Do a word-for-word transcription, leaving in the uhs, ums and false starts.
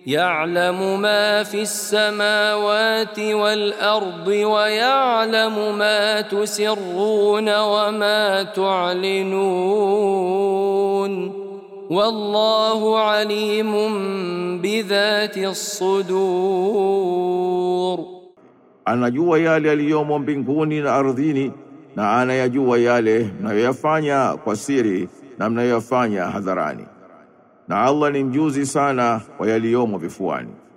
يعلم ما في السماوات والأرض ويعلم ما تسرون وما تعلنون والله عليم بذات الصدور. Anajua yale yaliyomo mbinguni na ardhini, na anayajua yale mnayoyafanya kwa siri na mnayoyafanya hadharani. Na Allah ni mjuzi sana wa yaliyomo vifuani.